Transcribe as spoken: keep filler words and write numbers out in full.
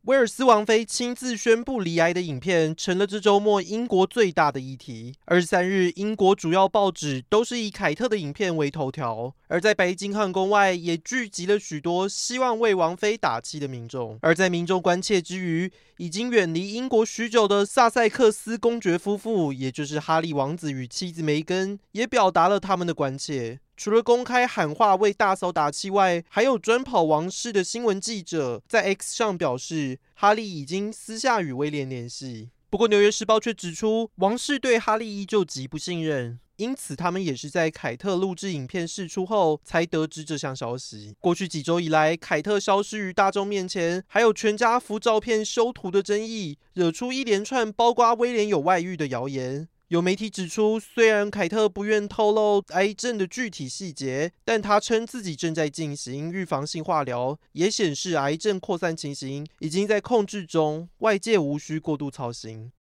威尔斯王妃亲自宣布罹癌的影片成了这周末英国最大的议题。二十三日，英国主要报纸都是以凯特的影片为头条，而在白金汉宫外也聚集了许多希望为王妃打气的民众。而在民众关切之余，已经远离英国许久的萨塞克斯公爵夫妇，也就是哈利王子与妻子梅根，也表达了他们的关切。除了公开喊话为大嫂打气外，还有专跑王室的新闻记者在 X 上表示，哈利已经私下与威廉联系。不过，《纽约时报》却指出，王室对哈利依旧极不信任，因此他们也是在凯特录制影片释出后才得知这项消息。过去几周以来，凯特消失于大众面前，还有全家福照片修图的争议，惹出一连串包括威廉有外遇的谣言。有媒体指出，虽然凯特不愿透露癌症的具体细节，但他称自己正在进行预防性化疗，也显示癌症扩散情形已经在控制中，外界无需过度操心。